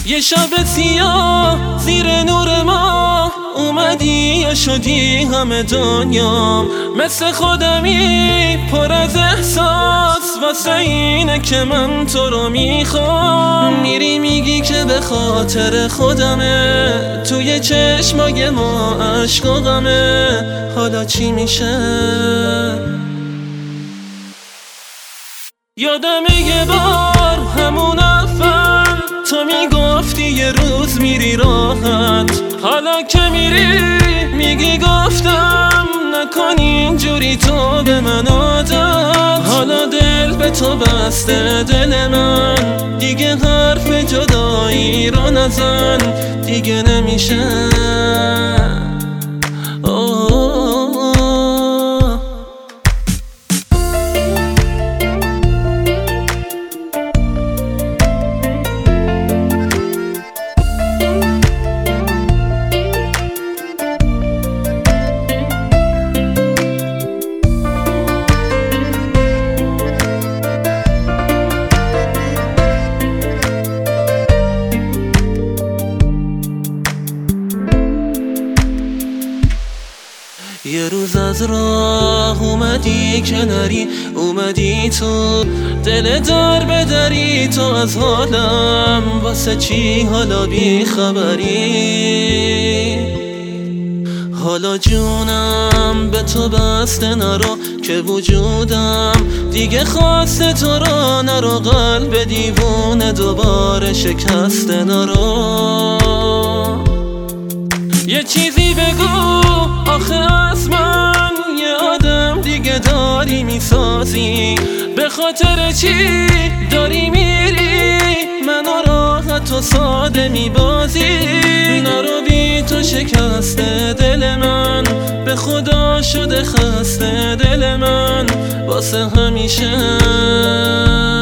یه شب سیاه زیر نور ما اومدی یا شدی همه دنیام، مثل خودمی پر از احساس، واسه اینه که من تو رو میخوام. میری میگی که به خاطر خودمه، توی چشمای ما عشق و غمه. حالا چی میشه؟ یادمه یه بار همون اول تو میگفتی یه روز میری راحت، حالا که میری میگی گفتم نکن اینجوری تو به من عادت. حالا دل به تو بسته دل من، دیگه حرف جدایی رو نزن، دیگه نمیشه. یه روز از راه اومدی کناری، اومدی تو دل در بدری، تو از حالم واسه چی حالا بی خبری؟ حالا جونم به تو بسته نرو که وجودم دیگه خواسته تو رو نرو، قلب دیوونه دوباره شکسته نرو. یه چیزی بگو آخه از من، یه آدم دیگه داری میسازی، به خاطر چی داری میری منو راحت و ساده میبازی؟ نرو بی تو شکسته دل من، به خدا شده خسته دل من واسه همیشه.